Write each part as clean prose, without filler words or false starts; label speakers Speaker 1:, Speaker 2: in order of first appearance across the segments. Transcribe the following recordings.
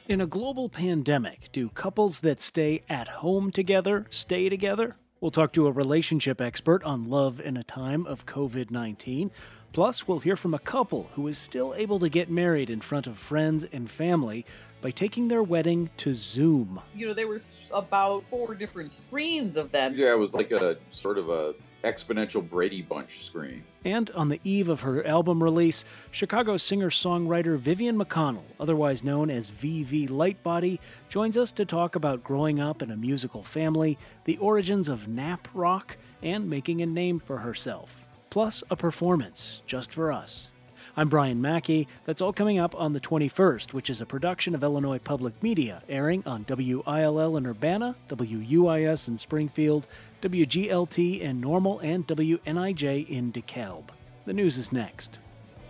Speaker 1: In a global pandemic, do couples that stay at home together stay together? We'll talk to a relationship expert on love in a time of COVID 19. Plus, we'll hear from a couple who is still able to get married in front of friends and family by taking their wedding to Zoom.
Speaker 2: There was about four different screens of them.
Speaker 3: Yeah, it was like a sort of a exponential Brady Bunch screen.
Speaker 1: And on the eve of her album release, Chicago singer-songwriter Vivian McConnell, otherwise known as VV Lightbody, joins us to talk about growing up in a musical family, the origins of nap rock, and making a name for herself. Plus a performance just for us. I'm Brian Mackey. That's all coming up on the 21st, which is a production of Illinois Public Media, airing on WILL in Urbana, WUIS in Springfield, WGLT in Normal, and WNIJ in DeKalb. The news is next.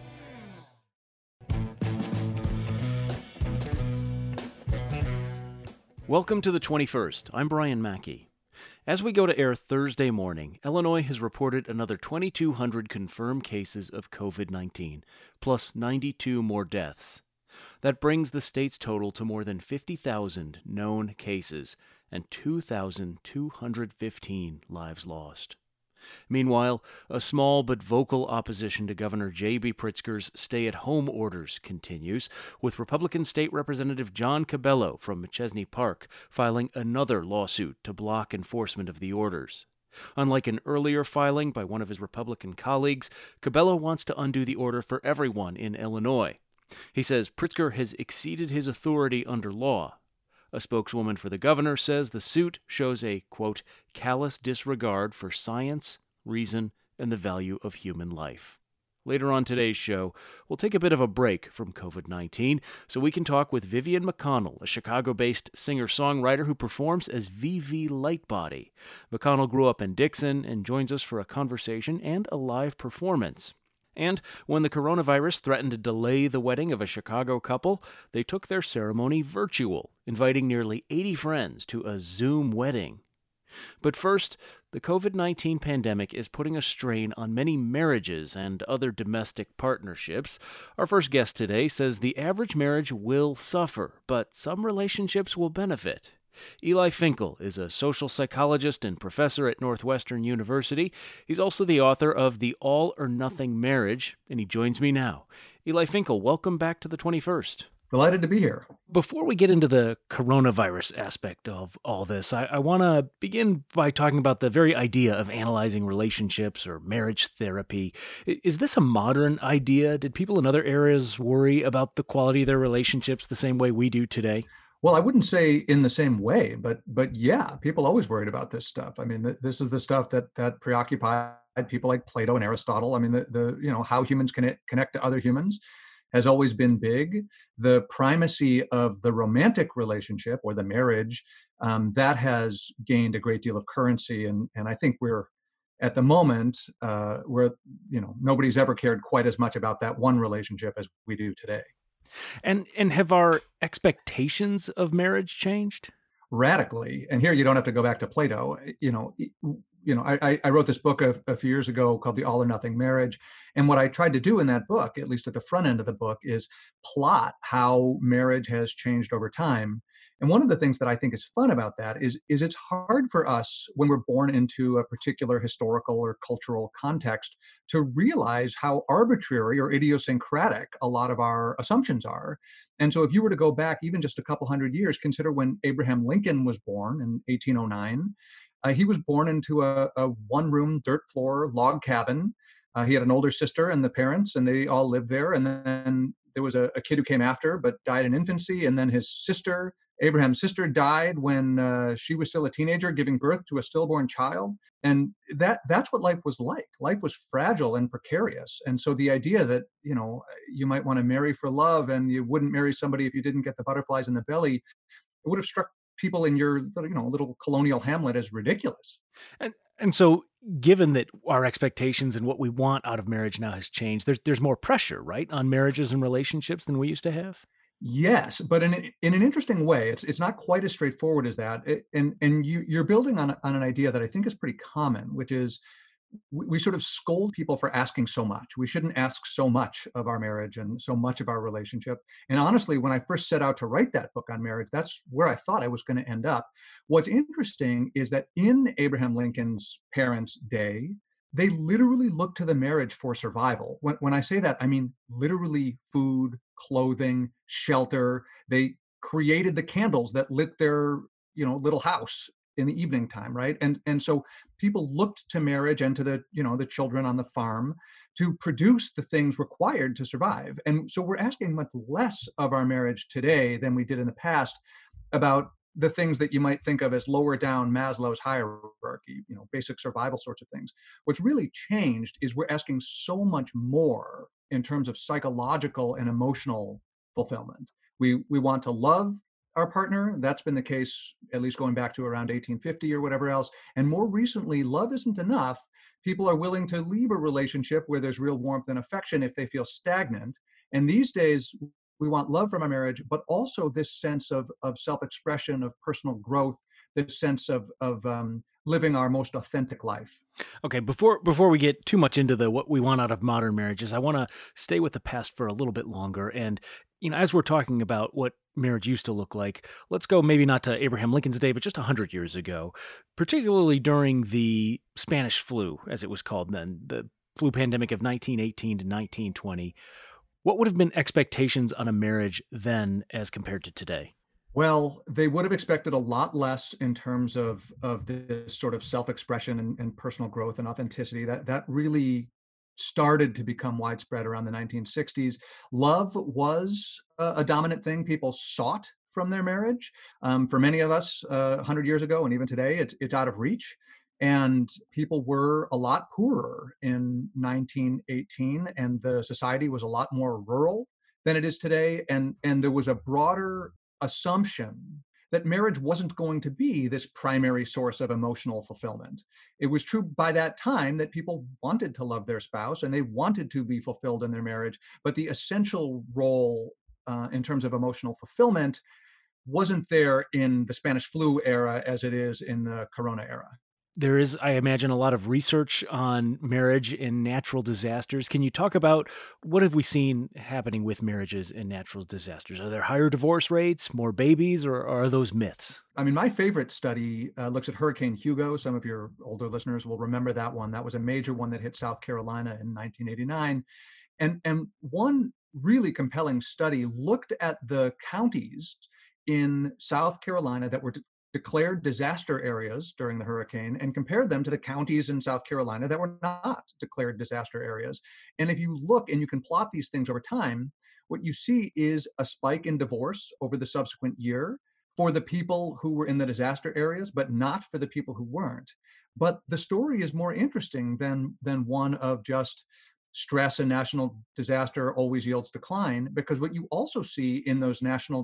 Speaker 1: Welcome to the 21st. I'm Brian Mackey. As we go to air Thursday morning, Illinois has reported another 2,200 confirmed cases of COVID-19, plus 92 more deaths. That brings the state's total to more than 50,000 known cases and 2,215 lives lost. Meanwhile, a small but vocal opposition to Governor J.B. Pritzker's stay-at-home orders continues, with Republican State Representative John Cabello from Machesney Park filing another lawsuit to block enforcement of the orders. Unlike an earlier filing by one of his Republican colleagues, Cabello wants to undo the order for everyone in Illinois. He says Pritzker has exceeded his authority under law. A spokeswoman for the governor says the suit shows a, quote, callous disregard for science, reason, and the value of human life. Later on today's show, we'll take a bit of a break from COVID-19 so we can talk with Vivian McConnell, a Chicago-based singer-songwriter who performs as VV Lightbody. McConnell grew up in Dixon and joins us for a conversation and a live performance. And when the coronavirus threatened to delay the wedding of a Chicago couple, they took their ceremony virtual, inviting nearly 80 friends to a Zoom wedding. But first, the COVID-19 pandemic is putting a strain on many marriages and other domestic partnerships. Our first guest today says the average marriage will suffer, but some relationships will benefit. Eli Finkel is a social psychologist and professor at Northwestern University. He's also the author of The All or Nothing Marriage, and he joins me now. Eli Finkel, welcome back to the 21st.
Speaker 4: Delighted to be here.
Speaker 1: Before we get into the coronavirus aspect of all this, I want to begin by talking about the very idea of analyzing relationships or marriage therapy. Is this a modern idea? Did people in other areas worry about the quality of their relationships the same way we do today?
Speaker 4: Well, I wouldn't say in the same way, but yeah, people always worried about this stuff. I mean, this is the stuff that preoccupied people like Plato and Aristotle. I mean, the how humans connect to other humans has always been big. The primacy of the romantic relationship or the marriage, that has gained a great deal of currency, and I think we're at the moment where nobody's ever cared quite as much about that one relationship as we do today.
Speaker 1: And have our expectations of marriage changed?
Speaker 4: Radically. And here you don't have to go back to Plato. I wrote this book a few years ago called The All or Nothing Marriage. And what I tried to do in that book, at least at the front end of the book, is plot how marriage has changed over time. And one of the things that I think is fun about that is it's hard for us when we're born into a particular historical or cultural context to realize how arbitrary or idiosyncratic a lot of our assumptions are. And so if you were to go back even just a couple hundred years, consider when Abraham Lincoln was born in 1809. He was born into a one-room, dirt floor log cabin. He had an older sister and the parents, and they all lived there. And then there was a kid who came after, but died in infancy. And then his sister, Abraham's sister, died when she was still a teenager, giving birth to a stillborn child. And that's what life was like. Life was fragile and precarious. And so the idea that, you might want to marry for love and you wouldn't marry somebody if you didn't get the butterflies in the belly, it would have struck people in your little colonial hamlet as ridiculous.
Speaker 1: And so given that our expectations and what we want out of marriage now has changed, there's more pressure, right, on marriages and relationships than we used to have?
Speaker 4: Yes, but in an interesting way. It's not quite as straightforward as that. And you're building on an idea that I think is pretty common, which is we sort of scold people for asking so much. We shouldn't ask so much of our marriage and so much of our relationship. And honestly, when I first set out to write that book on marriage, that's where I thought I was going to end up. What's interesting is that in Abraham Lincoln's parents' day, they literally looked to the marriage for survival. When I say that, I mean literally food, clothing, shelter. They created the candles that lit their, little house in the evening time, right? And so people looked to marriage and to the children on the farm to produce the things required to survive. And so we're asking much less of our marriage today than we did in the past about the things that you might think of as lower down Maslow's hierarchy, basic survival sorts of things. What's really changed is we're asking so much more in terms of psychological and emotional fulfillment. We want to love our partner. That's been the case, at least going back to around 1850 or whatever else. And more recently, love isn't enough. People are willing to leave a relationship where there's real warmth and affection if they feel stagnant. And these days, we want love from our marriage, but also this sense of self-expression, of personal growth, this sense of living our most authentic life.
Speaker 1: Okay, before we get too much into what we want out of modern marriages, I want to stay with the past for a little bit longer. And as we're talking about what marriage used to look like, let's go maybe not to Abraham Lincoln's day, but just 100 years ago, particularly during the Spanish flu, as it was called then, the flu pandemic of 1918 to 1920. What would have been expectations on a marriage then as compared to today?
Speaker 4: Well, they would have expected a lot less in terms of this sort of self-expression and personal growth and authenticity. That really started to become widespread around the 1960s. Love was a dominant thing people sought from their marriage. For many of us, 100 years ago and even today, it's out of reach. And people were a lot poorer in 1918, and the society was a lot more rural than it is today. And there was a broader assumption that marriage wasn't going to be this primary source of emotional fulfillment. It was true by that time that people wanted to love their spouse and they wanted to be fulfilled in their marriage, but the essential role in terms of emotional fulfillment wasn't there in the Spanish flu era as it is in the Corona era.
Speaker 1: There is, I imagine, a lot of research on marriage and natural disasters. Can you talk about what have we seen happening with marriages and natural disasters? Are there higher divorce rates, more babies, or are those myths?
Speaker 4: I mean, my favorite study looks at Hurricane Hugo. Some of your older listeners will remember that one. That was a major one that hit South Carolina in 1989. And one really compelling study looked at the counties in South Carolina that were declared disaster areas during the hurricane and compared them to the counties in South Carolina that were not declared disaster areas. And if you look and you can plot these things over time, what you see is a spike in divorce over the subsequent year for the people who were in the disaster areas, but not for the people who weren't. But the story is more interesting than one of just stress and national disaster always yields decline, because what you also see in those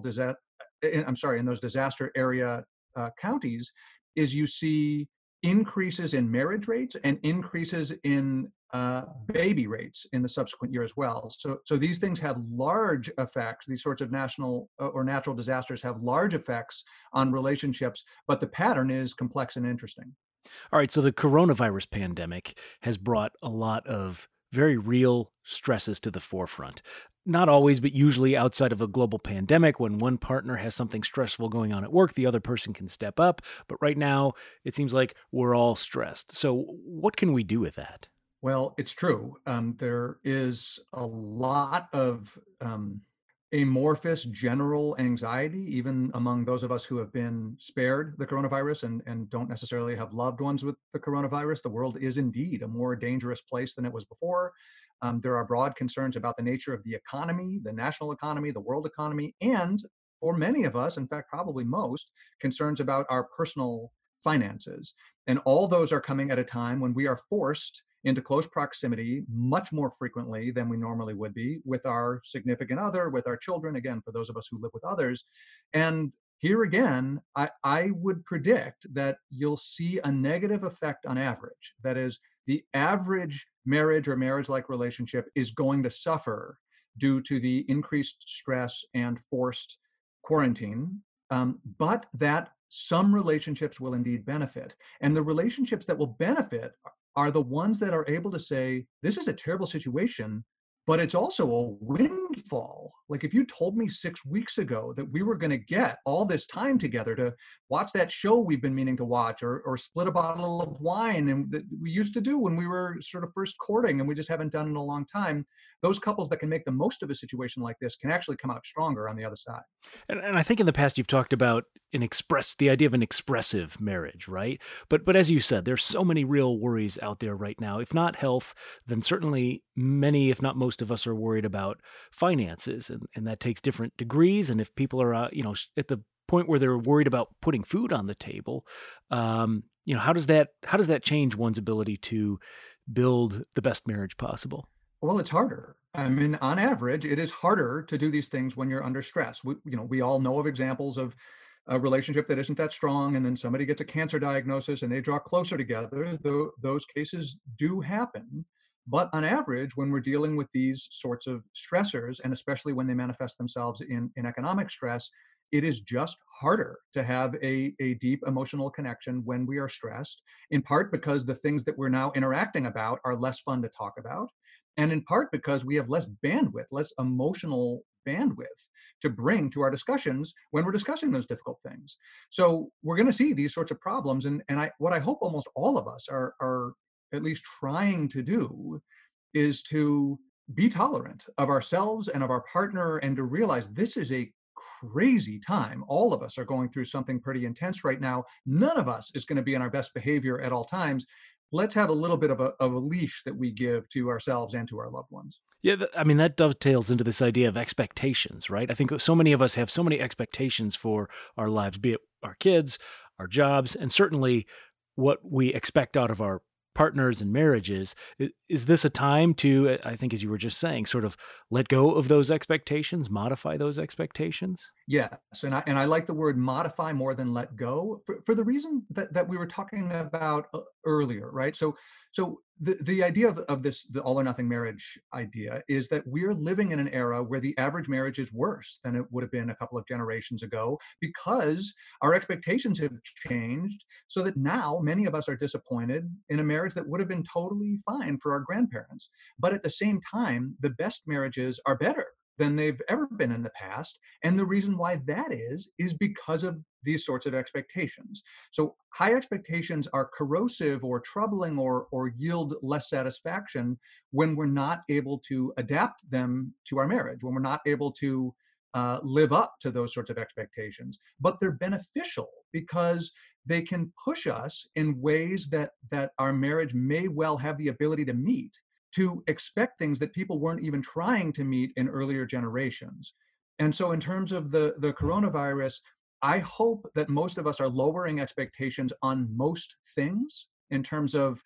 Speaker 4: in those disaster area counties is you see increases in marriage rates and increases in baby rates in the subsequent year as well. So these things have large effects. These sorts of national or natural disasters have large effects on relationships, but the pattern is complex and interesting.
Speaker 1: All right, so the coronavirus pandemic has brought a lot of very real stresses to the forefront. Not always, but usually outside of a global pandemic, when one partner has something stressful going on at work, the other person can step up. But right now, it seems like we're all stressed. So what can we do with that?
Speaker 4: Well, it's true. There is a lot of amorphous general anxiety, even among those of us who have been spared the coronavirus and don't necessarily have loved ones with the coronavirus. The world is indeed a more dangerous place than it was before. There are broad concerns about the nature of the economy, the national economy, the world economy, and for many of us, in fact, probably most, concerns about our personal finances. And all those are coming at a time when we are forced into close proximity much more frequently than we normally would be with our significant other, with our children, again, for those of us who live with others. And here again, I would predict that you'll see a negative effect on average. That is, the average marriage or marriage-like relationship is going to suffer due to the increased stress and forced quarantine, but that some relationships will indeed benefit. And the relationships that will benefit are the ones that are able to say, this is a terrible situation, but it's also a windfall. Like if you told me 6 weeks ago that we were going to get all this time together to watch that show we've been meaning to watch, or split a bottle of wine and that we used to do when we were sort of first courting and we just haven't done in a long time, those couples that can make the most of a situation like this can actually come out stronger on the other side.
Speaker 1: And I think in the past you've talked about the idea of an expressive marriage, right? But as you said, there's so many real worries out there right now. If not health, then certainly many, if not most of us, are worried about finances, and that takes different degrees. And if people are, at the point where they're worried about putting food on the table, how does that change one's ability to build the best marriage possible?
Speaker 4: Well, it's harder. I mean, on average, it is harder to do these things when you're under stress. We all know of examples of a relationship that isn't that strong, and then somebody gets a cancer diagnosis and they draw closer together. Those cases do happen. But on average, when we're dealing with these sorts of stressors, and especially when they manifest themselves in economic stress, it is just harder to have a deep emotional connection when we are stressed, in part because the things that we're now interacting about are less fun to talk about, and in part because we have less bandwidth, less emotional bandwidth to bring to our discussions when we're discussing those difficult things. So we're going to see these sorts of problems, and what I hope almost all of us are at least trying to do is to be tolerant of ourselves and of our partner, and to realize this is a crazy time. All of us are going through something pretty intense right now. None of us is going to be in our best behavior at all times. Let's have a little bit of a leash that we give to ourselves and to our loved ones.
Speaker 1: Yeah, I mean, that dovetails into this idea of expectations, right? I think so many of us have so many expectations for our lives, be it our kids, our jobs, and certainly what we expect out of our partners and marriages. Is this a time to, I think, as you were just saying, sort of let go of those expectations, modify those expectations?
Speaker 4: Yes, and I like the word modify more than let go, for the reason that we were talking about earlier, right? So the idea of this, the all or nothing marriage idea, is that we're living in an era where the average marriage is worse than it would have been a couple of generations ago, because our expectations have changed, so that now many of us are disappointed in a marriage that would have been totally fine for our grandparents. But at the same time, the best marriages are better than they've ever been in the past. And the reason why that is because of these sorts of expectations. So high expectations are corrosive or troubling, or yield less satisfaction when we're not able to adapt them to our marriage, when we're not able to live up to those sorts of expectations. But they're beneficial because they can push us in ways that our marriage may well have the ability to meet, to expect things that people weren't even trying to meet in earlier generations. And so in terms of the coronavirus, I hope that most of us are lowering expectations on most things, in terms of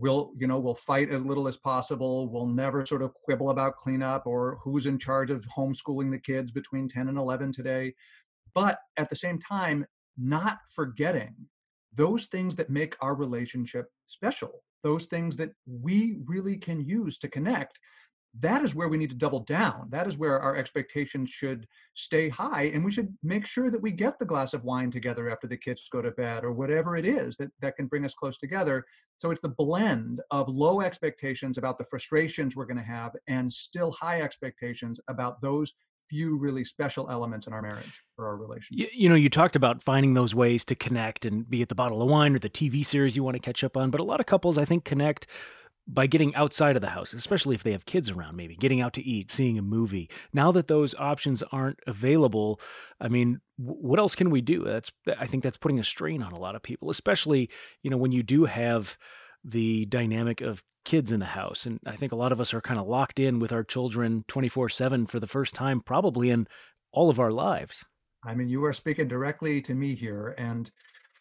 Speaker 4: we'll fight as little as possible. We'll never sort of quibble about cleanup or who's in charge of homeschooling the kids between 10 and 11 today. But at the same time, not forgetting those things that make our relationship special, those things that we really can use to connect. That is where we need to double down. That is where our expectations should stay high. And we should make sure that we get the glass of wine together after the kids go to bed, or whatever it is that can bring us close together. So it's the blend of low expectations about the frustrations we're going to have, and still high expectations about those few really special elements in our marriage or our relationship.
Speaker 1: You talked about finding those ways to connect, and be it the bottle of wine or the TV series you want to catch up on. But a lot of couples, I think, connect by getting outside of the house, especially if they have kids around, maybe getting out to eat, seeing a movie. Now that those options aren't available, I mean, what else can we do? I think that's putting a strain on a lot of people, especially, when you do have the dynamic of kids in the house. And I think a lot of us are kind of locked in with our children 24/7 for the first time, probably in all of our lives.
Speaker 4: I mean, you are speaking directly to me here. And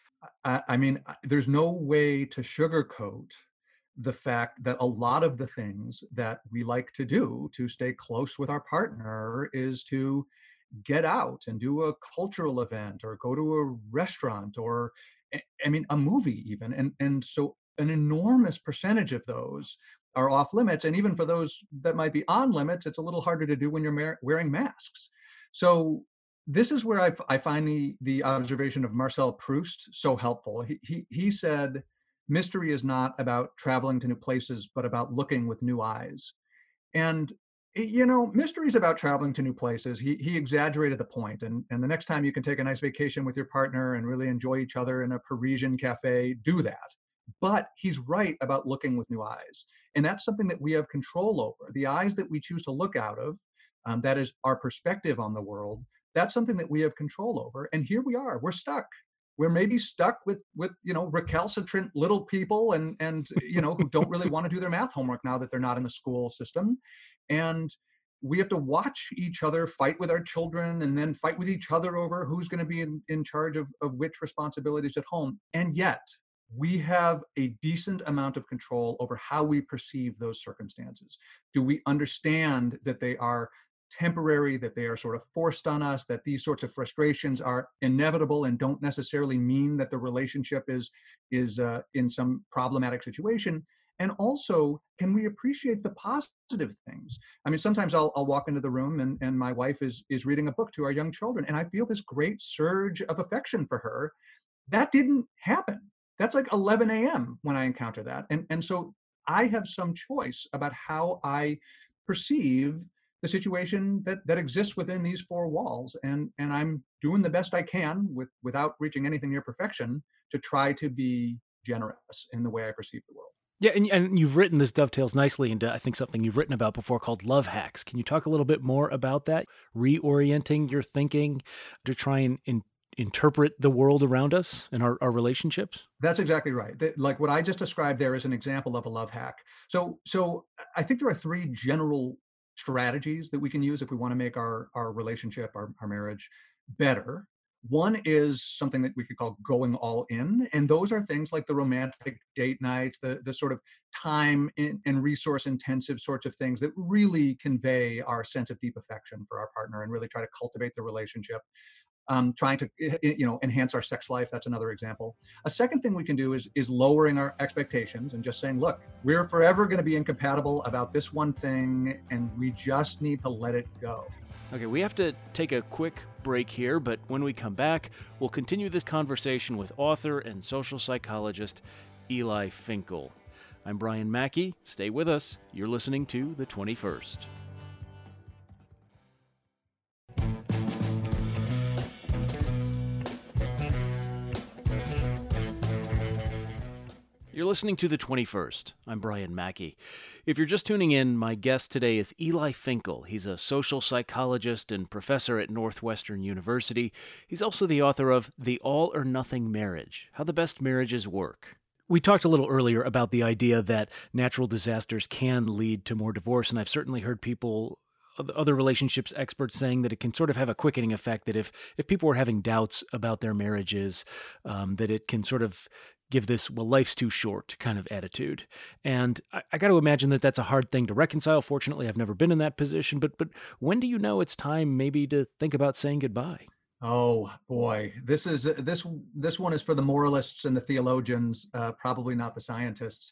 Speaker 4: I mean, there's no way to sugarcoat the fact that a lot of the things that we like to do to stay close with our partner is to get out and do a cultural event, or go to a restaurant, or I mean, a movie even. And so an enormous percentage of those are off limits. And even for those that might be on limits, it's a little harder to do when you're wearing masks. So this is where I find the observation of Marcel Proust so helpful. He said Mystery is not about traveling to new places, but about looking with new eyes. And mystery is about traveling to new places. He exaggerated the point, and the next time you can take a nice vacation with your partner and really enjoy each other in a Parisian cafe, do that. But he's right about looking with new eyes, and that's something that we have control over. The eyes that we choose to look out of, that is our perspective on the world. That's something that we have control over. And here we are. We're stuck. We're maybe stuck with recalcitrant little people and who don't really want to do their math homework now that they're not in the school system, and we have to watch each other fight with our children and then fight with each other over who's going to be in charge of which responsibilities at home. And yet we have a decent amount of control over how we perceive those circumstances. Do we understand that they are temporary, that they are sort of forced on us, that these sorts of frustrations are inevitable and don't necessarily mean that the relationship is in some problematic situation? And also, can we appreciate the positive things? I mean, sometimes I'll walk into the room and my wife is reading a book to our young children, and I feel this great surge of affection for her. That didn't happen. That's like 11 a.m. when I encounter that. And so I have some choice about how I perceive the situation that exists within these four walls. And I'm doing the best I can without reaching anything near perfection to try to be generous in the way I perceive the world.
Speaker 1: Yeah, and you've written this dovetails nicely into, I think, something you've written about before called love hacks. Can you talk a little bit more about that? Reorienting your thinking to try and interpret the world around us and our relationships?
Speaker 4: That's exactly right. Like what I just described there is an example of a love hack. So I think there are three general strategies that we can use if we want to make our relationship, our marriage better. One is something that we could call going all in. And those are things like the romantic date nights, the sort of time and resource intensive sorts of things that really convey our sense of deep affection for our partner and really try to cultivate the relationship. Trying to enhance our sex life. That's another example. A second thing we can do is lowering our expectations and just saying, look, we're forever going to be incompatible about this one thing, and we just need to let it go.
Speaker 1: Okay, we have to take a quick break here, but when we come back, we'll continue this conversation with author and social psychologist Eli Finkel. I'm Brian Mackey. Stay with us. You're listening to The 21st. You're listening to The 21st. I'm Brian Mackey. If you're just tuning in, my guest today is Eli Finkel. He's a social psychologist and professor at Northwestern University. He's also the author of The All or Nothing Marriage: How the Best Marriages Work. We talked a little earlier about the idea that natural disasters can lead to more divorce, and I've certainly heard people, other relationships experts, saying that it can sort of have a quickening effect, that if people are having doubts about their marriages, that it can sort of give this, well, life's too short kind of attitude. And I got to imagine that that's a hard thing to reconcile. Fortunately, I've never been in that position, but when do you know it's time maybe to think about saying goodbye?
Speaker 4: Oh boy, this one is for the moralists and the theologians, probably not the scientists.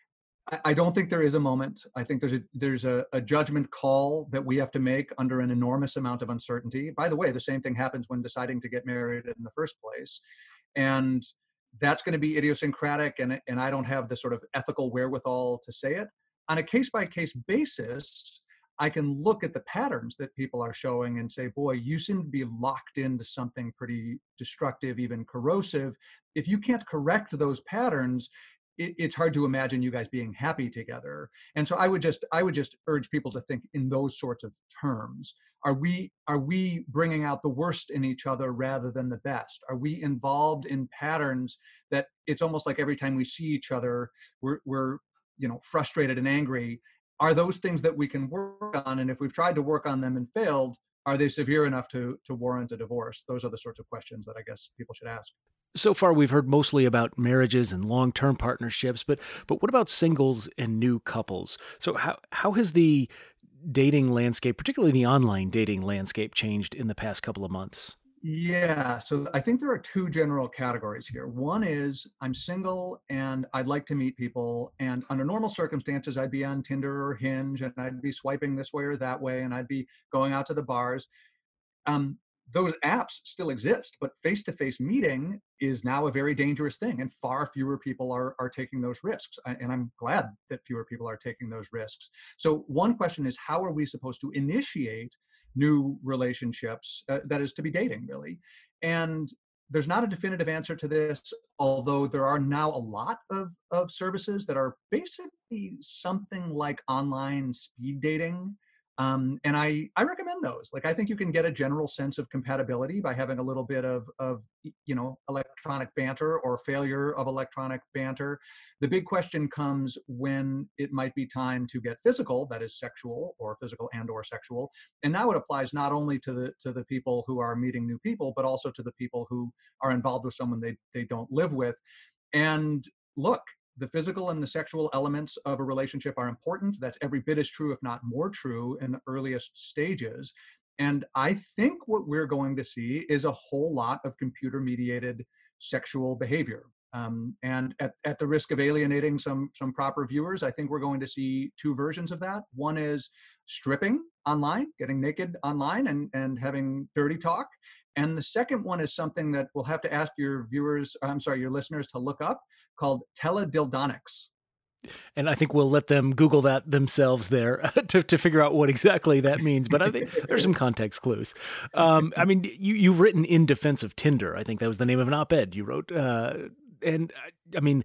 Speaker 4: I don't think there is a moment. I think there's a judgment call that we have to make under an enormous amount of uncertainty. By the way, the same thing happens when deciding to get married in the first place. And that's going to be idiosyncratic, and I don't have the sort of ethical wherewithal to say it. On a case-by-case basis, I can look at the patterns that people are showing and say, boy, you seem to be locked into something pretty destructive, even corrosive. If you can't correct those patterns, it's hard to imagine you guys being happy together. And so I would just urge people to think in those sorts of terms. Are we bringing out the worst in each other rather than the best? Are we involved in patterns that it's almost like every time we see each other, we're frustrated and angry? Are those things that we can work on? And if we've tried to work on them and failed, are they severe enough to warrant a divorce? Those are the sorts of questions that I guess people should ask.
Speaker 1: So far, we've heard mostly about marriages and long-term partnerships, but what about singles and new couples? So how has the dating landscape, particularly the online dating landscape, changed in the past couple of months?
Speaker 4: Yeah, so I think there are two general categories here. One is I'm single and I'd like to meet people, and under normal circumstances, I'd be on Tinder or Hinge, and I'd be swiping this way or that way, and I'd be going out to the bars. those apps still exist, but face-to-face meeting is now a very dangerous thing, and far fewer people are taking those risks. And I'm glad that fewer people are taking those risks. So one question is, how are we supposed to initiate new relationships, that is to be dating, really? And there's not a definitive answer to this, although there are now a lot of services that are basically something like online speed dating. And I recommend those. Like, I think you can get a general sense of compatibility by having a little bit of electronic banter or failure of electronic banter. The big question comes when it might be time to get physical, that is sexual or physical and or sexual. And now it applies not only to the people who are meeting new people, but also to the people who are involved with someone they don't live with. And look, the physical and the sexual elements of a relationship are important. That's every bit as true, if not more true, in the earliest stages. And I think what we're going to see is a whole lot of computer-mediated sexual behavior. And at the risk of alienating some proper viewers, I think we're going to see two versions of that. One is stripping online, getting naked online and having dirty talk. And the second one is something that we'll have to ask your listeners to look up, called teledildonics.
Speaker 1: And I think we'll let them Google that themselves there to figure out what exactly that means. But I think there's some context clues. I mean, you've written in defense of Tinder. I think that was the name of an op-ed you wrote. And I mean,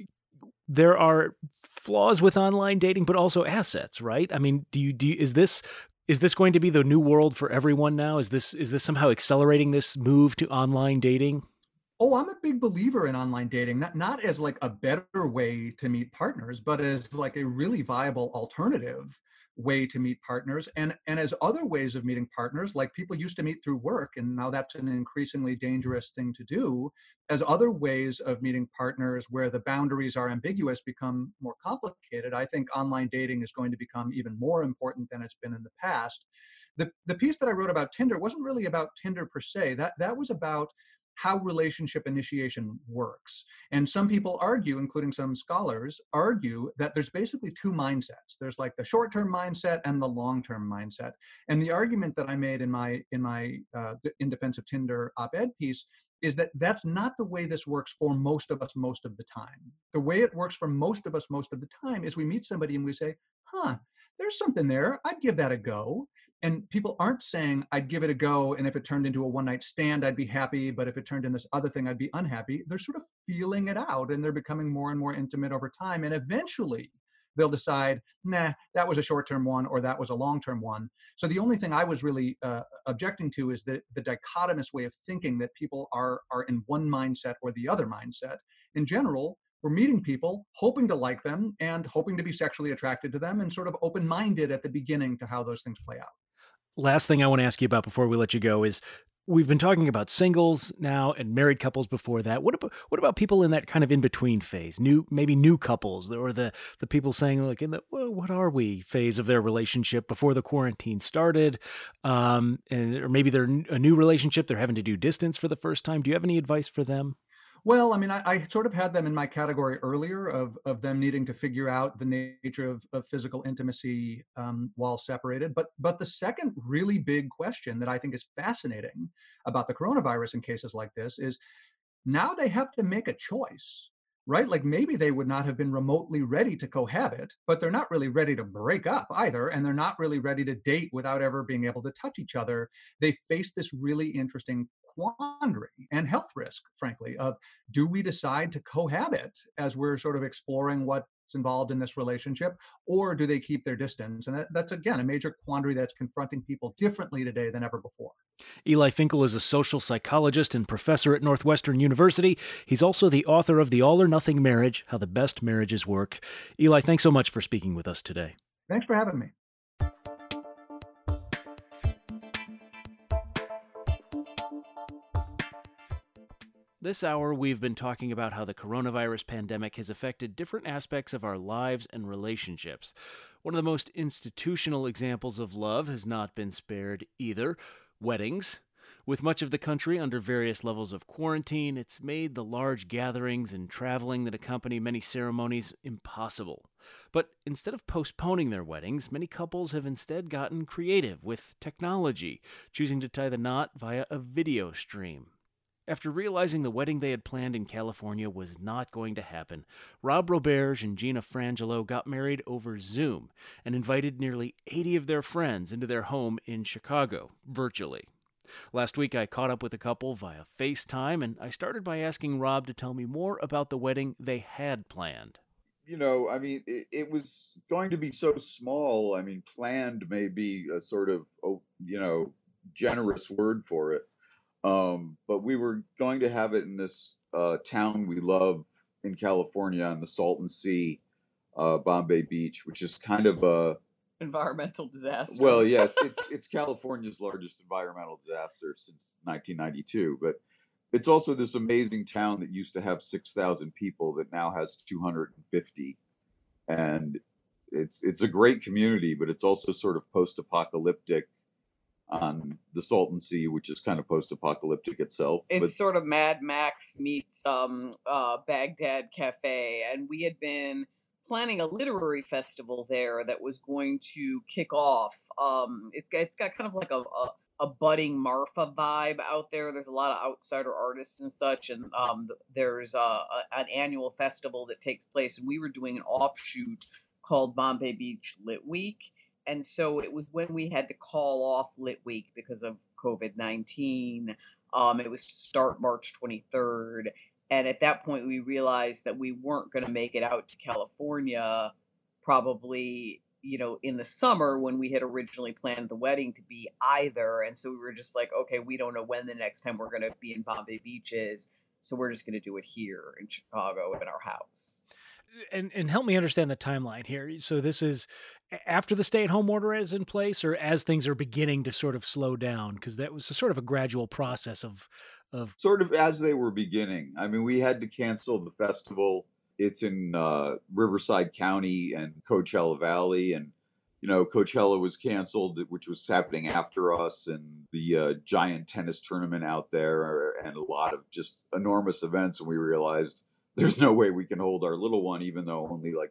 Speaker 1: there are flaws with online dating, but also assets, right? I mean, is this going to be the new world for everyone now? Is this somehow accelerating this move to online dating?
Speaker 4: Oh, I'm a big believer in online dating, not as like a better way to meet partners, but as like a really viable alternative way to meet partners, and as other ways of meeting partners, like people used to meet through work, and now that's an increasingly dangerous thing to do, as other ways of meeting partners where the boundaries are ambiguous become more complicated. I think online dating is going to become even more important than it's been in the past. The piece that I wrote about Tinder wasn't really about Tinder per se. That was about how relationship initiation works. And some people argue, including some scholars, argue that there's basically two mindsets. There's like the short-term mindset and the long-term mindset. And the argument that I made in my In Defense of Tinder op-ed piece is that that's not the way this works for most of us most of the time. The way it works for most of us most of the time is we meet somebody and we say, there's something there, I'd give that a go. And people aren't saying, I'd give it a go, and if it turned into a one-night stand, I'd be happy, but if it turned into this other thing, I'd be unhappy. They're sort of feeling it out, and they're becoming more and more intimate over time. And eventually, they'll decide, nah, that was a short-term one, or that was a long-term one. So the only thing I was really objecting to is the dichotomous way of thinking that people are in one mindset or the other mindset. In general, we're meeting people, hoping to like them, and hoping to be sexually attracted to them, and sort of open-minded at the beginning to how those things play out.
Speaker 1: Last thing I want to ask you about before we let you go is, we've been talking about singles now and married couples before that. What about people in that kind of in-between phase? Maybe new couples, or the people saying, like, in the what are we phase of their relationship before the quarantine started, or maybe they're a new relationship, they're having to do distance for the first time. Do you have any advice for them?
Speaker 4: Well, I mean, I sort of had them in my category earlier of them needing to figure out the nature of physical intimacy while separated. But the second really big question that I think is fascinating about the coronavirus in cases like this is, now they have to make a choice, right? Like, maybe they would not have been remotely ready to cohabit, but they're not really ready to break up either. And they're not really ready to date without ever being able to touch each other. They face this really interesting quandary and health risk, frankly, of, do we decide to cohabit as we're sort of exploring what's involved in this relationship, or do they keep their distance? And that's, again, a major quandary that's confronting people differently today than ever before.
Speaker 1: Eli Finkel is a social psychologist and professor at Northwestern University. He's also the author of The All or Nothing Marriage: How the Best Marriages Work. Eli, thanks so much for speaking with us today.
Speaker 4: Thanks for having me.
Speaker 1: This hour, we've been talking about how the coronavirus pandemic has affected different aspects of our lives and relationships. One of the most institutional examples of love has not been spared either: weddings. With much of the country under various levels of quarantine, it's made the large gatherings and traveling that accompany many ceremonies impossible. But instead of postponing their weddings, many couples have instead gotten creative with technology, choosing to tie the knot via a video stream. After realizing the wedding they had planned in California was not going to happen, Rob Roberge and Gina Frangelo got married over Zoom and invited nearly 80 of their friends into their home in Chicago, virtually. Last week I caught up with the couple via FaceTime, and I started by asking Rob to tell me more about the wedding they had planned.
Speaker 3: It was going to be so small. Planned may be a sort of, generous word for it. But we were going to have it in this town we love in California on the Salton Sea, Bombay Beach, which is kind of a
Speaker 2: environmental disaster.
Speaker 3: Well, yeah, it's California's largest environmental disaster since 1992. But it's also this amazing town that used to have 6,000 people that now has 250, and it's a great community, but it's also sort of post-apocalyptic on the Salton Sea, which is kind of post-apocalyptic itself.
Speaker 2: It's sort of Mad Max meets Baghdad Cafe, and we had been planning a literary festival there that was going to kick off. It's got kind of like a budding Marfa vibe out there. There's a lot of outsider artists and such, and there's an annual festival that takes place, and we were doing an offshoot called Bombay Beach Lit Week. And so it was when we had to call off Lit Week because of COVID-19. It was to start March 23rd. And at that point, we realized that we weren't going to make it out to California probably, in the summer when we had originally planned the wedding to be either. And so we were just like, okay, we don't know when the next time we're going to be in Bombay Beach is. So we're just going to do it here in Chicago in our house.
Speaker 5: And help me understand the timeline here. So this is after the stay-at-home order is in place, or as things are beginning to sort of slow down? Because that was sort of a gradual process of
Speaker 3: sort of as they were beginning. We had to cancel the festival. It's in Riverside County and Coachella Valley, and Coachella was canceled, which was happening after us, and the giant tennis tournament out there, and a lot of just enormous events. And we realized there's no way we can hold our little one, even though only like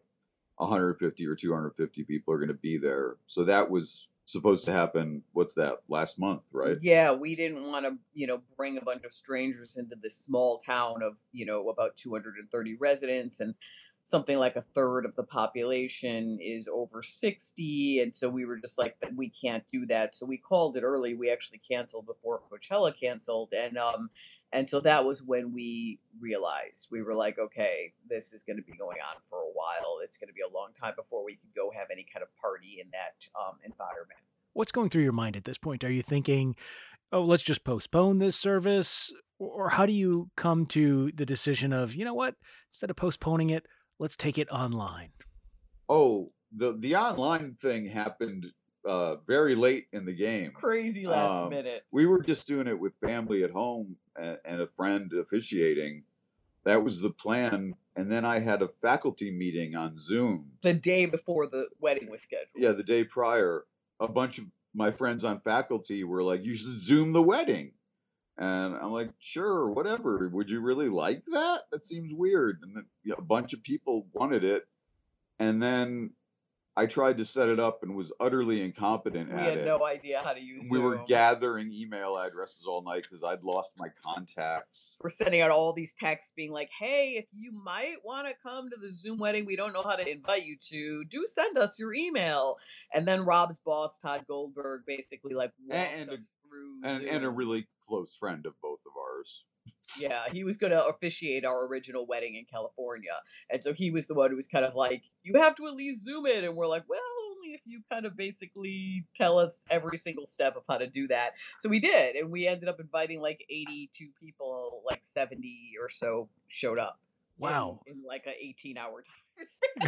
Speaker 3: 150 or 250 people are going to be there. So that was supposed to happen, last month, right?
Speaker 2: Yeah, we didn't want to, bring a bunch of strangers into this small town of, about 230 residents, and something like a third of the population is over 60. And so we were just like, we can't do that. So we called it early. We actually canceled before Coachella canceled. And so that was when we realized, we were like, okay, this is going to be going on for a while. It's going to be a long time before we could go have any kind of party in that environment.
Speaker 5: What's going through your mind at this point? Are you thinking, oh, let's just postpone this service? Or how do you come to the decision of, you know what, instead of postponing it, let's take it online?
Speaker 3: Oh, the online thing happened very late in the game.
Speaker 2: Crazy last minute.
Speaker 3: We were just doing it with family at home and a friend officiating. That was the plan. And then I had a faculty meeting on Zoom.
Speaker 2: The day before the wedding was scheduled.
Speaker 3: Yeah, the day prior. A bunch of my friends on faculty were like, you should Zoom the wedding. And I'm like, sure, whatever. Would you really like that? That seems weird. And then, a bunch of people wanted it. And then I tried to set it up and was utterly incompetent at it.
Speaker 2: We had no idea how to use Zoom.
Speaker 3: We were gathering email addresses all night because I'd lost my contacts.
Speaker 2: We're sending out all these texts being like, hey, if you might want to come to the Zoom wedding we don't know how to invite you to, do send us your email. And then Rob's boss, Todd Goldberg, basically walked us through Zoom.
Speaker 3: And a really close friend of both of ours.
Speaker 2: Yeah, he was going to officiate our original wedding in California. And so he was the one who was kind of like, you have to at least Zoom it. And we're like, well, only if you kind of basically tell us every single step of how to do that. So we did. And we ended up inviting like 82 people, like 70 or so showed up.
Speaker 5: Wow.
Speaker 2: In like an 18-hour time.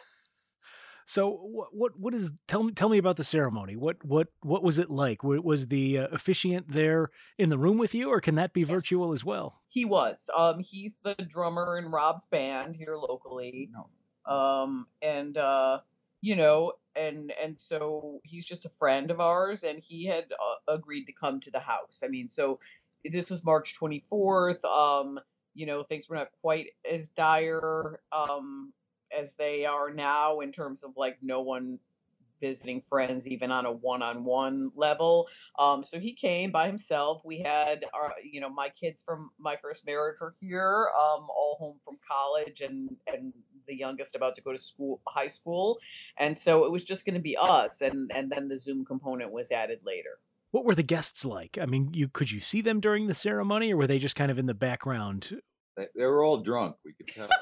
Speaker 5: So what is, tell me about the ceremony. What was it like? Was the officiant there in the room with you, or can that be virtual as well?
Speaker 2: He was. He's the drummer in Rob's band here locally.
Speaker 3: No.
Speaker 2: and so he's just a friend of ours, and he had agreed to come to the house. I mean, so this was March 24th. Things were not quite as dire as they are now in terms of like no one visiting friends even on a one-on-one level. So he came by himself. We had my kids from my first marriage are here, all home from college, and the youngest about to go to high school. And so it was just going to be us, and then the Zoom component was added later.
Speaker 5: What were the guests like? I mean, could you see them during the ceremony, or were they just kind of in the background?
Speaker 3: They were all drunk. We could tell.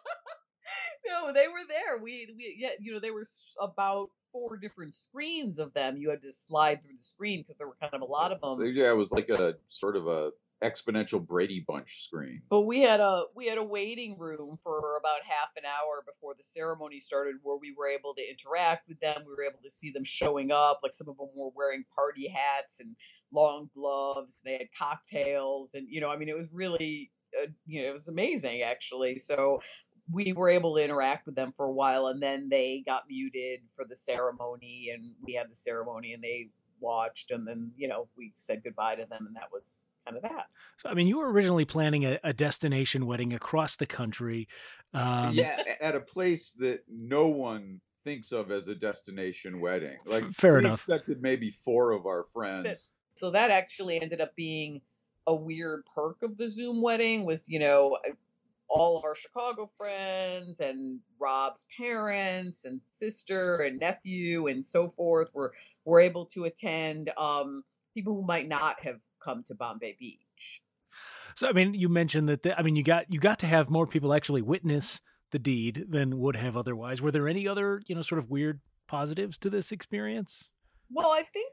Speaker 2: No, they were there. There were about 4 different screens of them. You had to slide through the screen because there were kind of a lot of them.
Speaker 3: Yeah, it was like a sort of a exponential Brady Bunch screen.
Speaker 2: But we had a waiting room for about half an hour before the ceremony started, where we were able to interact with them. We were able to see them showing up. Like some of them were wearing party hats and long gloves. They had cocktails, and it was really, it was amazing actually. So we were able to interact with them for a while, and then they got muted for the ceremony, and we had the ceremony, and they watched, and then we said goodbye to them, and that was kind of that.
Speaker 5: So, I mean, you were originally planning a destination wedding across the country.
Speaker 3: Yeah, at a place that no one thinks of as a destination wedding. Like,
Speaker 5: fair enough.
Speaker 3: We expected maybe 4 of our friends.
Speaker 2: So that actually ended up being a weird perk of the Zoom wedding was, all of our Chicago friends and Rob's parents and sister and nephew and so forth were able to attend, people who might not have come to Bombay Beach.
Speaker 5: So, I mean, you mentioned that, you got to have more people actually witness the deed than would have otherwise. Were there any other, sort of weird positives to this experience?
Speaker 2: Well, I think,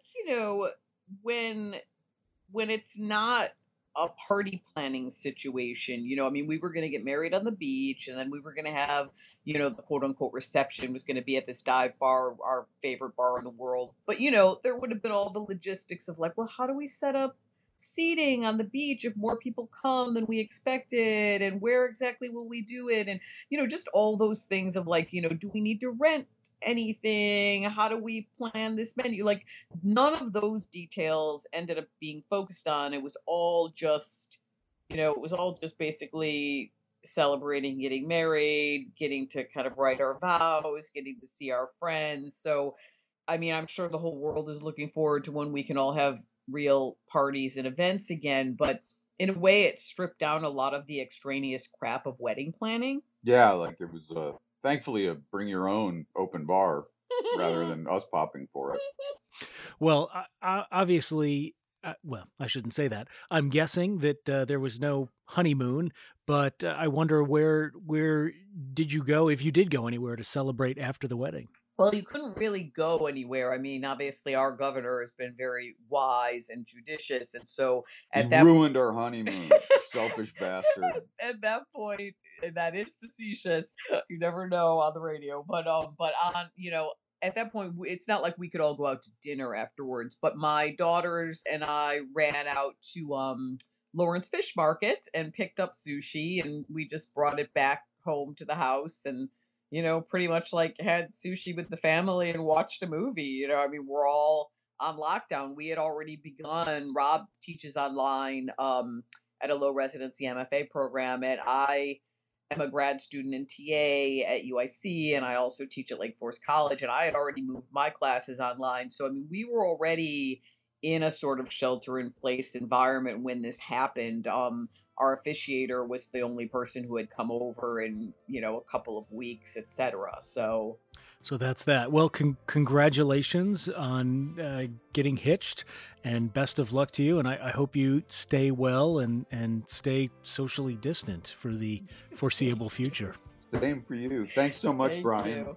Speaker 2: when it's not a party planning situation, we were going to get married on the beach, and then we were going to have, the quote unquote reception was going to be at this dive bar, our favorite bar in the world. But, there would have been all the logistics of like, well, how do we set up seating on the beach if more people come than we expected, and where exactly will we do it? And, just all those things of like, do we need to rent anything? How do we plan this menu? Like, none of those details ended up being focused on. It was all just basically celebrating getting married, getting to kind of write our vows, getting to see our friends. So, I mean, I'm sure the whole world is looking forward to when we can all have real parties and events again, but in a way it stripped down a lot of the extraneous crap of wedding planning.
Speaker 3: Yeah, like it was thankfully a bring your own open bar rather than us popping for it.
Speaker 5: Well, obviously, I shouldn't say that. I'm guessing that there was no honeymoon, but I wonder where did you go, if you did go anywhere, to celebrate after the wedding?
Speaker 2: Well, you couldn't really go anywhere. I mean, obviously, our governor has been very wise and judicious, and so
Speaker 3: ruined our honeymoon, selfish bastard.
Speaker 2: At that point, and that is facetious. You never know on the radio, but on at that point, it's not like we could all go out to dinner afterwards. But my daughters and I ran out to Lawrence Fish Market and picked up sushi, and we just brought it back home to the house and pretty much like had sushi with the family and watched a movie. We're all on lockdown. We had already begun. Rob teaches online at a low residency MFA program, and I am a grad student in TA at UIC, and I also teach at Lake Forest College, and I had already moved my classes online. So, we were already in a sort of shelter-in-place environment when this happened. Our officiator was the only person who had come over in, a couple of weeks, etc. So
Speaker 5: that's that. Well, congratulations on getting hitched, and best of luck to you. And I hope you stay well and stay socially distant for the foreseeable future.
Speaker 3: Same for you. Thanks so much, Brian.
Speaker 2: You.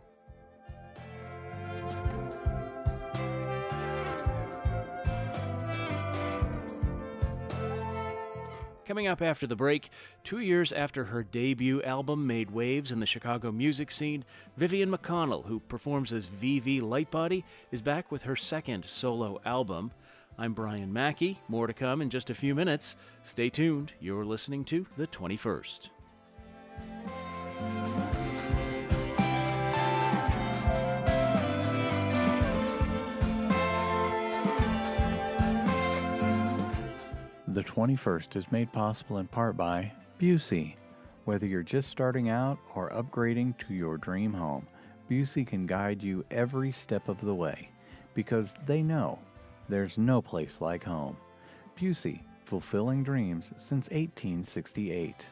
Speaker 1: Coming up after the break, 2 years after her debut album made waves in the Chicago music scene, Vivian McConnell, who performs as VV Lightbody, is back with her second solo album. I'm Brian Mackey. More to come in just a few minutes. Stay tuned. You're listening to The 21st.
Speaker 6: The 21st is made possible in part by Busey. Whether you're just starting out or upgrading to your dream home, Busey can guide you every step of the way because they know there's no place like home. Busey, fulfilling dreams since 1868.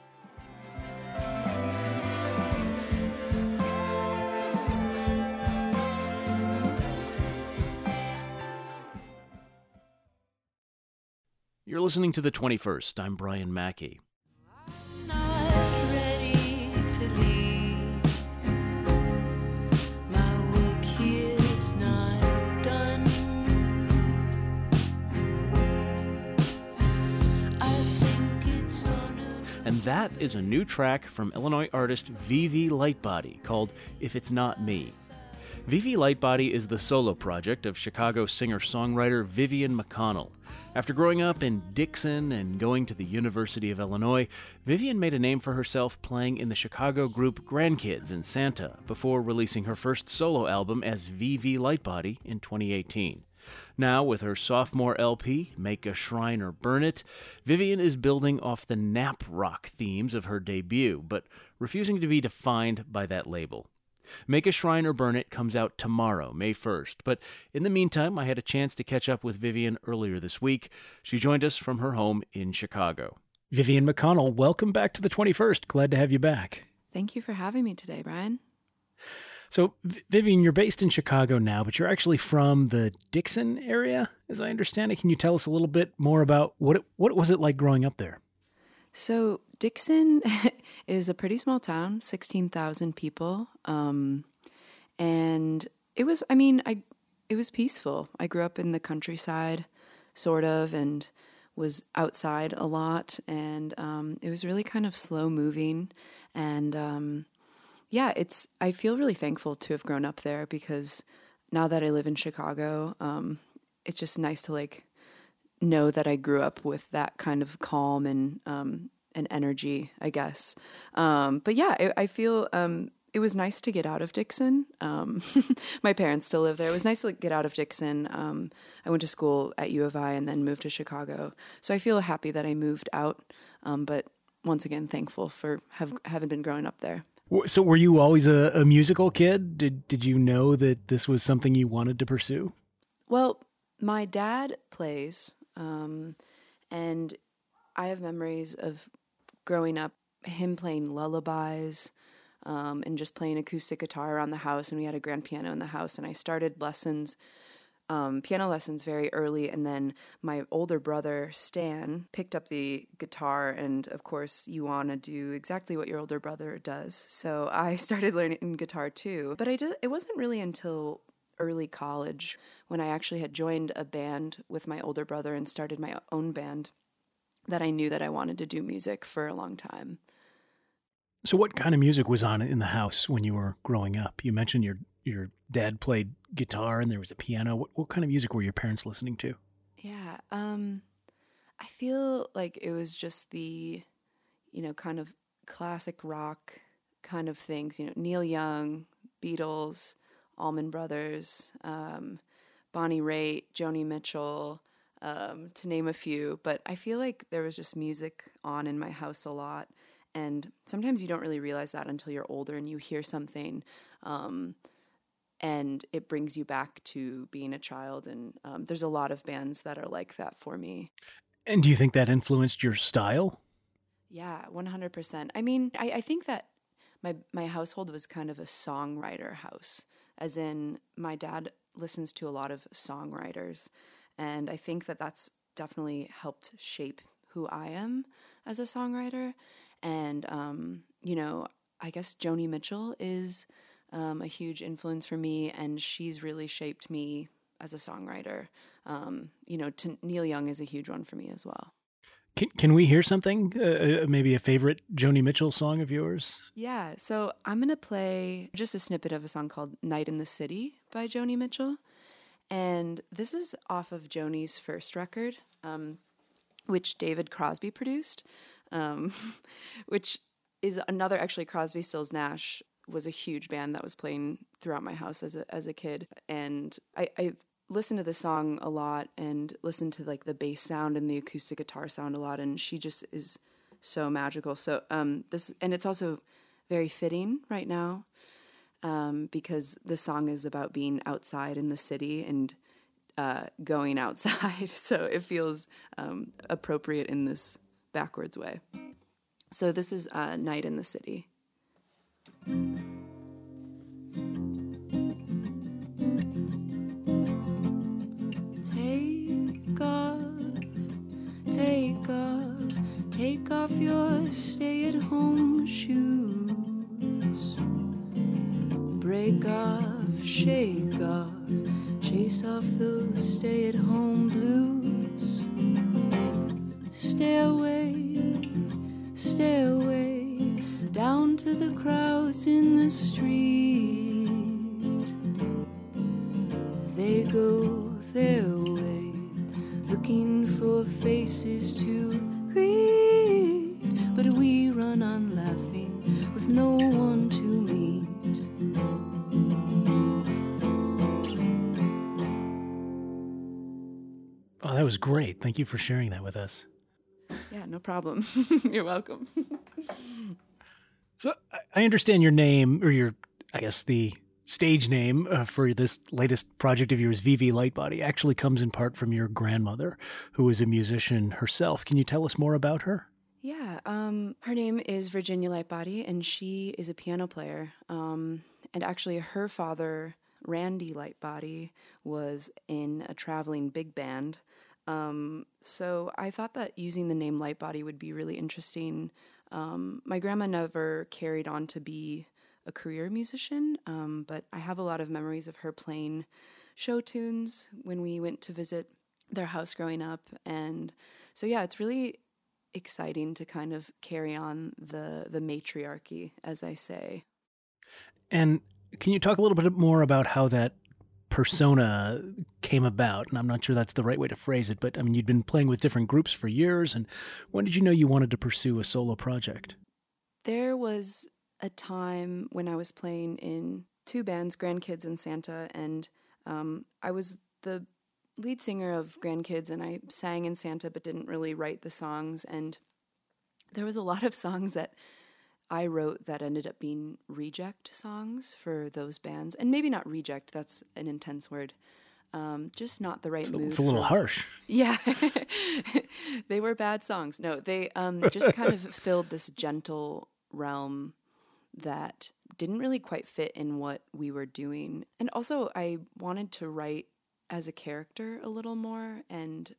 Speaker 1: You're listening to The 21st. I'm Brian Mackey.
Speaker 7: I'm not ready to leave. My work here is not done. I think it's honorable.
Speaker 1: And that is a new track from Illinois artist Vivi Lightbody called If It's Not Me. Vivi Lightbody is the solo project of Chicago singer-songwriter Vivian McConnell. After growing up in Dixon and going to the University of Illinois, Vivian made a name for herself playing in the Chicago group Grandkids in Santa before releasing her first solo album as Vivi Lightbody in 2018. Now, with her sophomore LP, Make a Shrine or Burn It, Vivian is building off the nap rock themes of her debut, but refusing to be defined by that label. Make a Shrine or Burn It comes out tomorrow, May 1st, but in the meantime, I had a chance to catch up with Vivian earlier this week. She joined us from her home in Chicago.
Speaker 5: Vivian McConnell, welcome back to the 21st. Glad to have you back.
Speaker 8: Thank you for having me today, Brian.
Speaker 5: So, Vivian, you're based in Chicago now, but you're actually from the Dixon area, as I understand it. Can you tell us a little bit more about what was it like growing up there?
Speaker 8: So Dixon is a pretty small town, 16,000 people. And it was, it was peaceful. I grew up in the countryside, sort of, and was outside a lot. And it was really kind of slow moving. And I feel really thankful to have grown up there because now that I live in Chicago, it's just nice to know that I grew up with that kind of calm and energy, I guess. I feel it was nice to get out of Dixon. My parents still live there. It was nice to get out of Dixon. I went to school at U of I and then moved to Chicago. So I feel happy that I moved out, but once again, thankful for having been growing up there.
Speaker 5: So were you always a musical kid? Did you know that this was something you wanted to pursue?
Speaker 8: Well, my dad plays, and I have memories of growing up, him playing lullabies, and just playing acoustic guitar around the house, and we had a grand piano in the house, and I started piano lessons very early, and then my older brother, Stan, picked up the guitar, and of course, you want to do exactly what your older brother does, so I started learning guitar too, but it wasn't really until early college when I actually had joined a band with my older brother and started my own band that I knew that I wanted to do music for a long time.
Speaker 5: So what kind of music was on in the house when you were growing up? You mentioned your dad played guitar and there was a piano. What kind of music were your parents listening to?
Speaker 8: Yeah, I feel like it was just the, kind of classic rock kind of things, Neil Young, Beatles, Allman Brothers, Bonnie Raitt, Joni Mitchell, to name a few. But I feel like there was just music on in my house a lot. And sometimes you don't really realize that until you're older and you hear something, and it brings you back to being a child. And there's a lot of bands that are like that for me.
Speaker 5: And do you think that influenced your style?
Speaker 8: Yeah, 100%. I think that my household was kind of a songwriter house, as in my dad listens to a lot of songwriters. And I think that that's definitely helped shape who I am as a songwriter. And, I guess Joni Mitchell is a huge influence for me, and she's really shaped me as a songwriter. Neil Young is a huge one for me as well.
Speaker 5: Can we hear something, maybe a favorite Joni Mitchell song of yours?
Speaker 8: Yeah, so I'm going to play just a snippet of a song called Night in the City by Joni Mitchell. And this is off of Joni's first record, which David Crosby produced, which is another, actually, Crosby, Stills, Nash was a huge band that was playing throughout my house as a kid. And I listened to the song a lot and listened to like the bass sound and the acoustic guitar sound a lot, and she just is so magical. So it's also very fitting right now, because the song is about being outside in the city and going outside. So it feels appropriate in this backwards way. So this is Night in the City. Take off your stay-at-home shoes. Break off, shake off, chase off those stay-at-home blues. Stay away, down to the crowds in the street. They go their way, looking for faces to greet, but we run on laughing with no one to meet.
Speaker 5: Oh, that was great. Thank you for sharing that with us.
Speaker 8: Yeah, no problem. You're welcome.
Speaker 5: So I understand your name, or I guess the stage name for this latest project of yours, Vivi Lightbody, actually comes in part from your grandmother, who is a musician herself. Can you tell us more about her?
Speaker 8: Yeah, her name is Virginia Lightbody, and she is a piano player. And actually, her father, Randy Lightbody, was in a traveling big band. So I thought that using the name Lightbody would be really interesting. My grandma never carried on to be a career musician, but I have a lot of memories of her playing show tunes when we went to visit their house growing up. And so, yeah, it's really exciting to kind of carry on the matriarchy, as I say.
Speaker 5: And can you talk a little bit more about how that persona came about? And I'm not sure that's the right way to phrase it, but I mean, you'd been playing with different groups for years, and when did you know you wanted to pursue a solo project?
Speaker 8: There was a time when I was playing in two bands, Grandkids and Santa, and I was the lead singer of Grandkids, and I sang in Santa but didn't really write the songs. And there was a lot of songs that I wrote that ended up being reject songs for those bands. And maybe not reject, that's an intense word. Just not the right mood.
Speaker 5: It's a little harsh.
Speaker 8: Yeah. They were bad songs. No, they just kind of filled this gentle realm that didn't really quite fit in what we were doing. And also, I wanted to write as a character a little more. And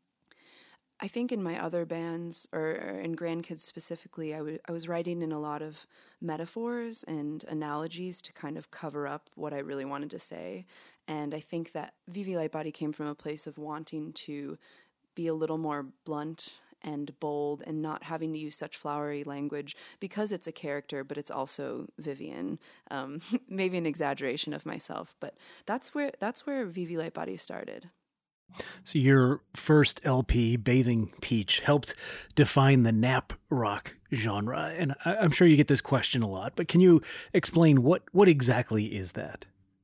Speaker 8: I think in my other bands, or in Grandkids specifically, I was writing in a lot of metaphors and analogies to kind of cover up what I really wanted to say. And I think that Vivi Lightbody came from a place of wanting to be a little more blunt and bold and not having to use such flowery language because it's a character, but it's also Vivian. Maybe an exaggeration of myself, but that's where Vivi Lightbody started.
Speaker 5: So your first LP, Bathing Peach, helped define the nap rock genre. And I'm sure you get this question a lot, but can you explain what exactly is that?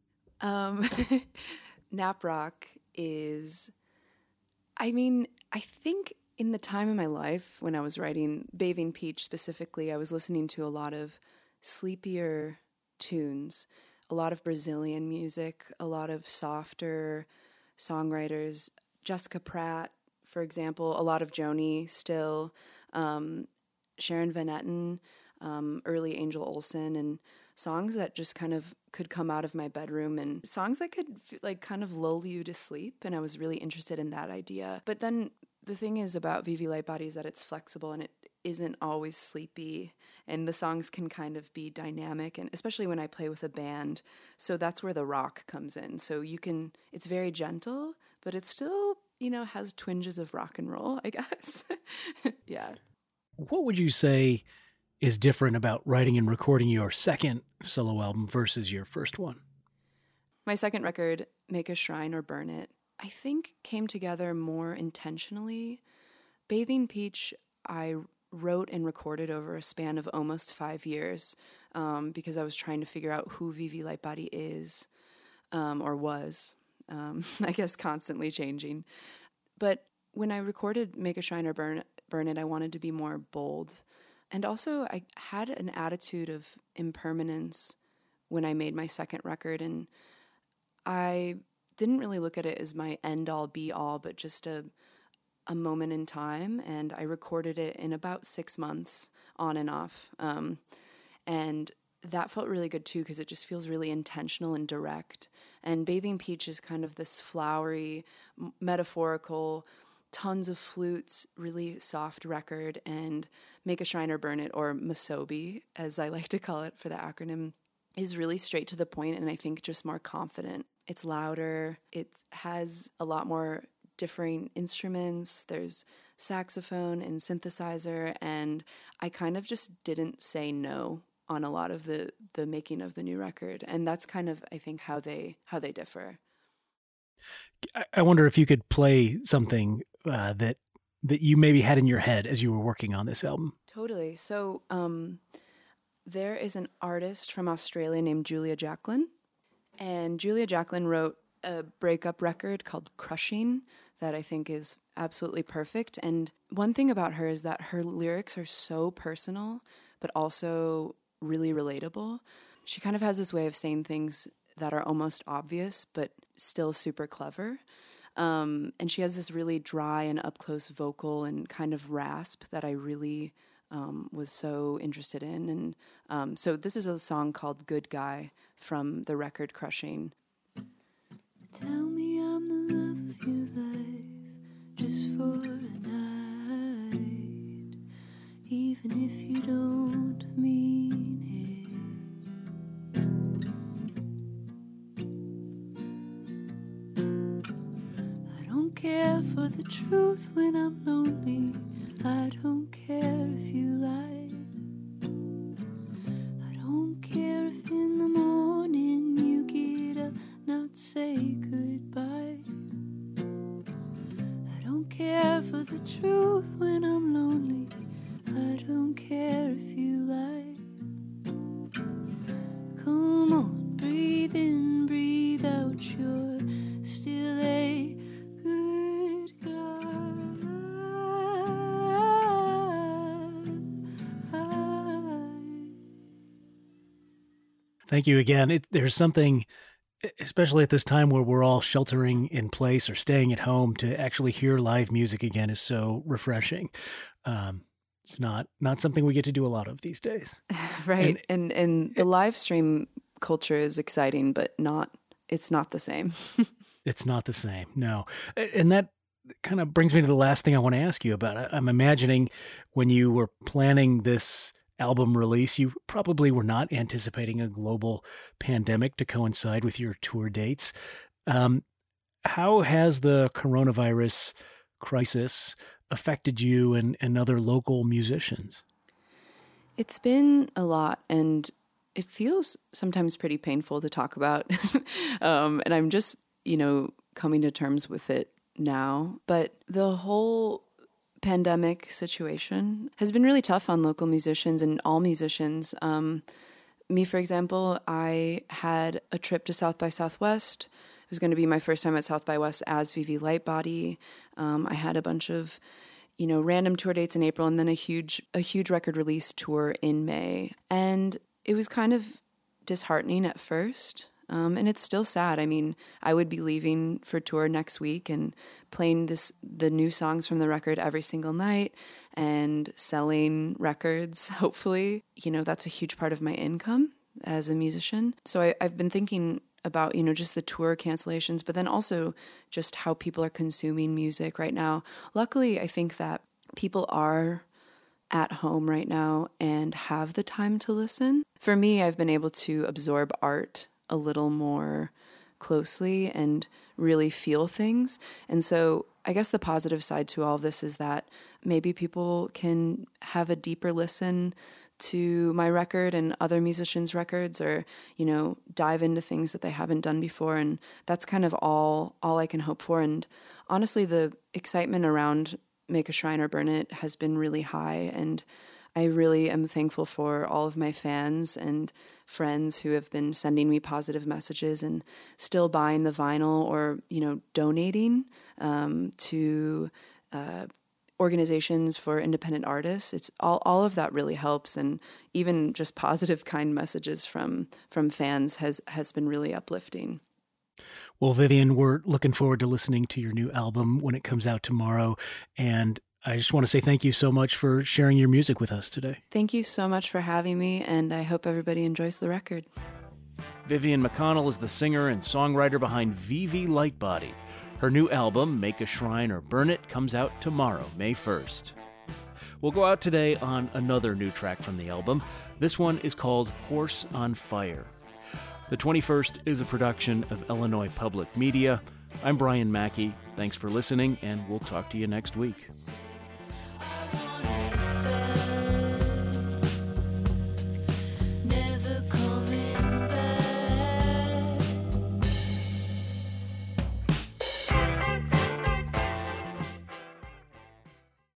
Speaker 8: Nap rock is, I mean, I think in the time in my life when I was writing Bathing Peach specifically, I was listening to a lot of sleepier tunes, a lot of Brazilian music, a lot of softer songwriters, Jessica Pratt, for example, a lot of Joni still, Sharon Van Etten, early Angel Olsen, and songs that just kind of could come out of my bedroom and songs that could like kind of lull you to sleep. And I was really interested in that idea. But then the thing is about Vivi Lightbody is that it's flexible and it isn't always sleepy, and the songs can kind of be dynamic, and especially when I play with a band. So that's where the rock comes in. So it's very gentle, but it still, has twinges of rock and roll, I guess. Yeah.
Speaker 5: What would you say is different about writing and recording your second solo album versus your first one?
Speaker 8: My second record, Make a Shrine or Burn It, I think came together more intentionally. Bathing Peach, I wrote and recorded over a span of almost 5 years because I was trying to figure out who Vivi Lightbody is or was. I guess constantly changing. But when I recorded Make a Shrine or Burn It, I wanted to be more bold. And also, I had an attitude of impermanence when I made my second record, and I didn't really look at it as my end-all, be-all, but just a moment in time, and I recorded it in about 6 months, on and off. And that felt really good, too, because it just feels really intentional and direct. And Bathing Peach is kind of this flowery, metaphorical, tons of flutes, really soft record, and Make a Shrine or Burn It, or Masobi, as I like to call it for the acronym, is really straight to the point, and I think just more confident. It's louder. It has a lot more differing instruments. There's saxophone and synthesizer, and I kind of just didn't say no on a lot of the making of the new record, and that's kind of, I think, how they differ.
Speaker 5: I wonder if you could play something that you maybe had in your head as you were working on this album.
Speaker 8: Totally. So there is an artist from Australia named Julia Jacklin, and Julia Jacklin wrote a breakup record called Crushing that I think is absolutely perfect. And one thing about her is that her lyrics are so personal, but also really relatable. She kind of has this way of saying things that are almost obvious, but still super clever. And she has this really dry and up-close vocal and kind of rasp that I really was so interested in. And so this is a song called Good Guy from the record Crushing.
Speaker 7: Tell me I'm the love of your life, just for a night, even if you don't mean it. I don't care for the truth when I'm lonely, I don't care if you lie. I don't care if in the morning you get up, not say goodbye. I don't care for the truth when I'm lonely, I don't care if you lie. Come on, breathe in, breathe out, you're still a good guy.
Speaker 5: Thank you again. There's something, especially at this time where we're all sheltering in place or staying at home, to actually hear live music again is so refreshing. It's not something we get to do a lot of these days.
Speaker 8: Right. And the live stream culture is exciting, but it's not the same.
Speaker 5: It's not the same, no. And that kind of brings me to the last thing I want to ask you about. I'm imagining when you were planning this album release, you probably were not anticipating a global pandemic to coincide with your tour dates. How has the coronavirus crisis affected you and other local musicians?
Speaker 8: It's been a lot, and it feels sometimes pretty painful to talk about. And I'm just, coming to terms with it now. But the whole pandemic situation has been really tough on local musicians and all musicians. Me, for example, I had a trip to South by Southwest. It was going to be my first time at South by West as Vivi Lightbody. I had a bunch of, random tour dates in April, and then a huge record release tour in May. And it was kind of disheartening at first. And it's still sad. I mean, I would be leaving for tour next week and playing the new songs from the record every single night and selling records, hopefully. That's a huge part of my income as a musician. So I've been thinking about, just the tour cancellations, but then also just how people are consuming music right now. Luckily, I think that people are at home right now and have the time to listen. For me, I've been able to absorb art a little more closely and really feel things. And so I guess the positive side to all this is that maybe people can have a deeper listen to my record and other musicians' records, or, dive into things that they haven't done before. And that's kind of all I can hope for. And honestly, the excitement around Make a Shrine or Burn It has been really high. And I really am thankful for all of my fans and friends who have been sending me positive messages and still buying the vinyl or, donating to organizations for independent artists. It's all of that really helps, and even just positive, kind messages from fans has been really uplifting.
Speaker 5: Well, Vivian, we're looking forward to listening to your new album when it comes out tomorrow, and I just want to say thank you so much for sharing your music with us today.
Speaker 8: Thank you so much for having me, and I hope everybody enjoys the record.
Speaker 1: Vivian McConnell is the singer and songwriter behind VV Lightbody. Her new album, Make a Shrine or Burn It, comes out tomorrow, May 1st. We'll go out today on another new track from the album. This one is called Horse on Fire. The 21st is a production of Illinois Public Media. I'm Brian Mackey. Thanks for listening, and we'll talk to you next week.